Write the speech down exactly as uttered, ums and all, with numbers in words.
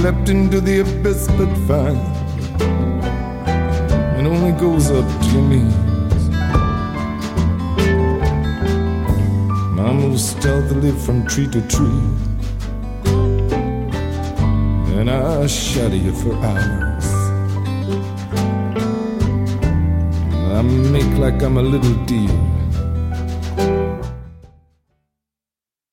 leapt into the abyss, but find it only goes up to your knees. I move stealthily from tree to tree, and I shadow you for hours. I make like I'm a little deer